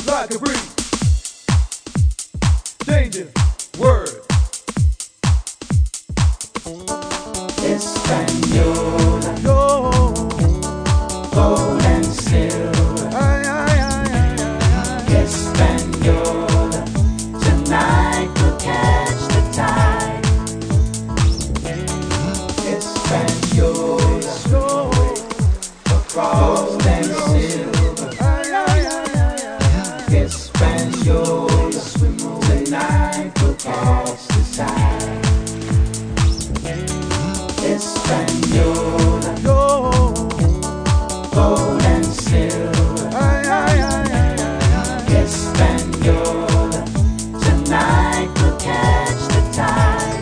I can breathe. Danger, word. Española, Go. gold and silver. Ay, ay, ay, ay, ay. Española, tonight we'll catch the tide. Española, Go. gold and silver. Ay, ay, ay, ay, ay. Española, tonight we'll catch the tide. Española, Go. gold and silver. Ay, ay, ay, ay, ay. Española, tonight we'll catch the tide.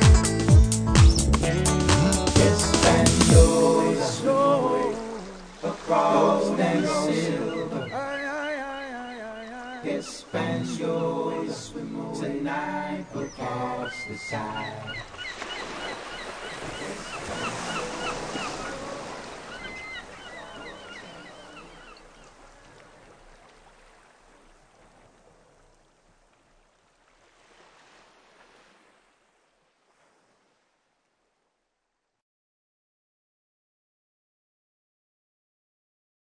Española, Go. gold and silver. Ay, ay, ay, ay, ay, ay. Española, tonight we'll catch the tide.